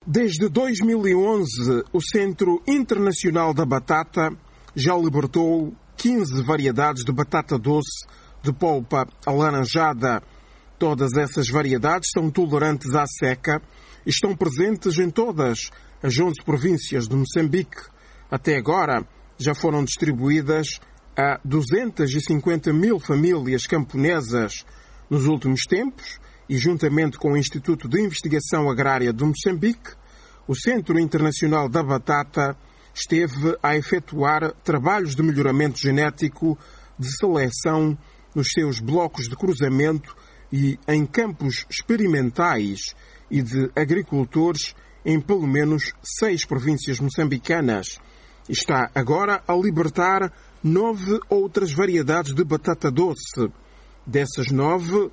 Desde 2011, o Centro Internacional da Batata já libertou 15 variedades de batata doce de polpa alaranjada. Todas essas variedades são tolerantes à seca e estão presentes em todas as 11 províncias de Moçambique. Até agora, já foram distribuídas a 250 mil famílias camponesas. Nos últimos tempos, e juntamente com o Instituto de Investigação Agrária de Moçambique, o Centro Internacional da Batata esteve a efetuar trabalhos de melhoramento genético de seleção nos seus blocos de cruzamento e em campos experimentais e de agricultores em pelo menos 6 províncias moçambicanas. Está agora a libertar 9 outras variedades de batata doce. Dessas 9,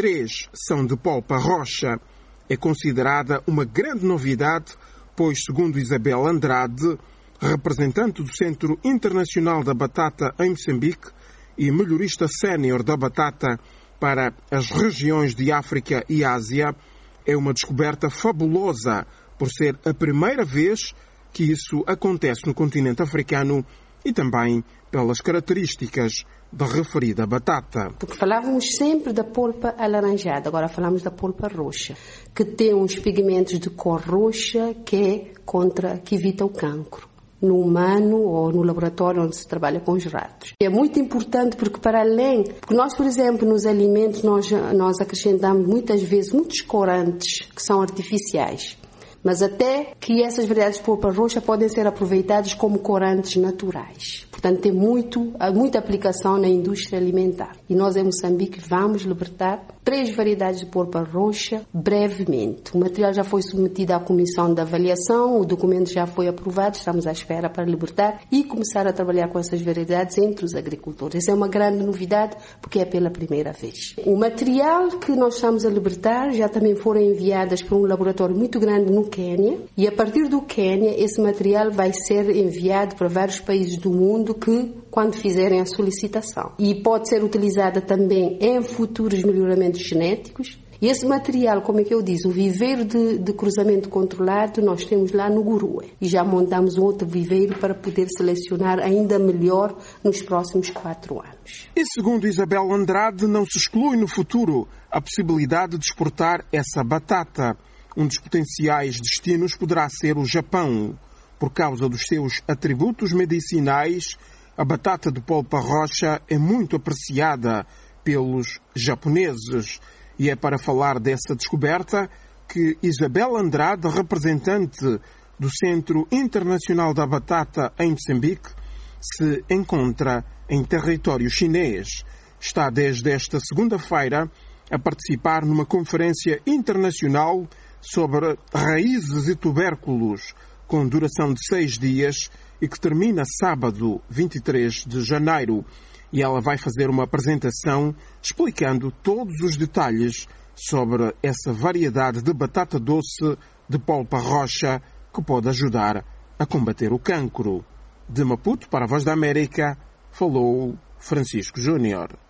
3 são de polpa roxa. É considerada uma grande novidade, pois, segundo Isabel Andrade, representante do Centro Internacional da Batata em Moçambique e melhorista sénior da batata para as regiões de África e Ásia, é uma descoberta fabulosa por ser a primeira vez que isso acontece no continente africano e também pelas características da referida batata. Porque falávamos sempre da polpa alaranjada, agora falamos da polpa roxa, que tem uns pigmentos de cor roxa que evita o cancro no humano ou no laboratório onde se trabalha com os ratos. É muito importante porque porque nós, por exemplo, nos alimentos nós acrescentamos muitas vezes muitos corantes que são artificiais. Mas até que essas variedades de polpa roxa podem ser aproveitadas como corantes naturais. Portanto, tem muita aplicação na indústria alimentar. E nós, em Moçambique, vamos libertar 3 variedades de polpa roxa brevemente. O material já foi submetido à comissão de avaliação, o documento já foi aprovado, estamos à espera para libertar e começar a trabalhar com essas variedades entre os agricultores. Essa é uma grande novidade, porque é pela primeira vez. O material que nós estamos a libertar já também foram enviadas para um laboratório muito grande no Quênia, e a partir do Quênia esse material vai ser enviado para vários países do mundo quando fizerem a solicitação. E pode ser utilizada também em futuros melhoramentos genéticos. E esse material, como é que eu disse, o viveiro de cruzamento controlado nós temos lá no Gurue. E já montamos um outro viveiro para poder selecionar ainda melhor nos próximos 4 anos. E segundo Isabel Andrade, não se exclui no futuro a possibilidade de exportar essa batata. Um dos potenciais destinos poderá ser o Japão. Por causa dos seus atributos medicinais, a batata de polpa roxa é muito apreciada pelos japoneses. E é para falar dessa descoberta que Isabel Andrade, representante do Centro Internacional da Batata em Moçambique, se encontra em território chinês. Está desde esta segunda-feira a participar numa conferência internacional sobre raízes e tubérculos, com duração de 6 dias e que termina sábado, 23 de janeiro. E ela vai fazer uma apresentação explicando todos os detalhes sobre essa variedade de batata doce de polpa roxa que pode ajudar a combater o cancro. De Maputo para a Voz da América, falou Francisco Júnior.